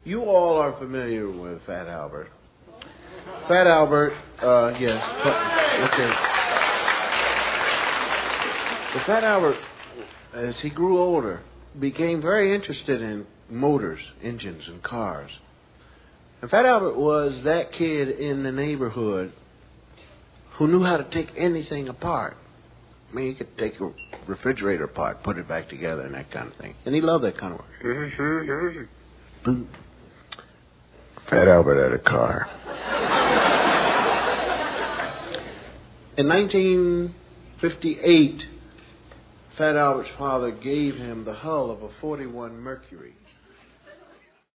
You all are familiar with Fat Albert. Fat Albert, yes. Okay. But Fat Albert, as he grew older, became very interested in motors, engines, and cars. And Fat Albert was that kid in the neighborhood who knew how to take anything apart. I mean, he could take a refrigerator apart, put it back together, and that kind of thing. And he loved that kind of work. Boom. Fat Albert had a car. In 1958, Fat Albert's father gave him the hull of a 41 Mercury.